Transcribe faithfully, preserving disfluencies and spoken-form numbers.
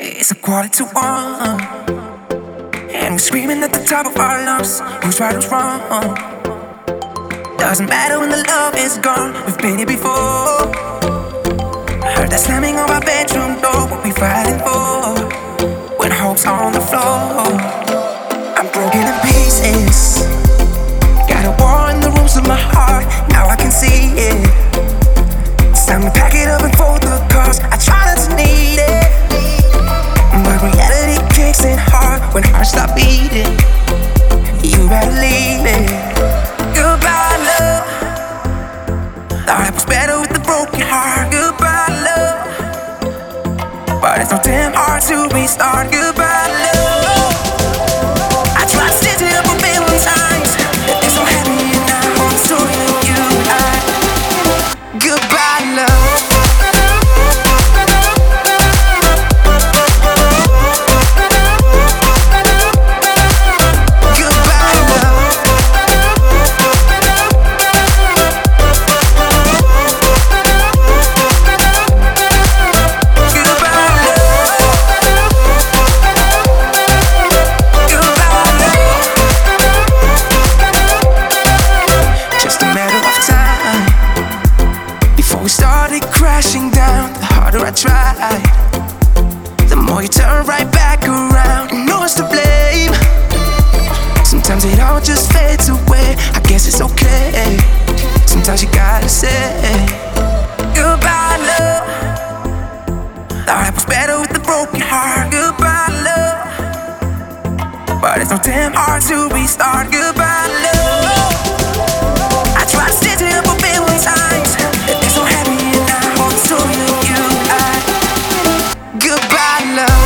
It's a quarter to one, and we're screaming at the top of our lungs. Who's right, who's wrong? Doesn't matter when the love is gone. We've been here before. Heard that slamming on our bedroom door. What we fighting for? When hope's on the floor. I'm broken in pieces. Got a war in the rooms of my heart. Now I can see it. It's time to pack it up and fold the cards. I try not to need it, but reality kicks in hard when hearts stop beating. You better leave it. Goodbye, love. Thought it was better with a broken heart. Goodbye, love. But it's so damn hard to restart. Goodbye, love. I tried to stitch it up a million times. It's so happy now. I'm so you and I. Goodbye, love. We started crashing down, the harder I tried, the more you turn right back around. No one's to blame. Sometimes it all just fades away. I guess it's okay. Sometimes you gotta say goodbye, love. Thought it was better with a broken heart. Goodbye, love. But it's so damn hard to restart. Goodbye, love. I tried to stitch it up a million times. So happy now, so you, you, I. Goodbye, love.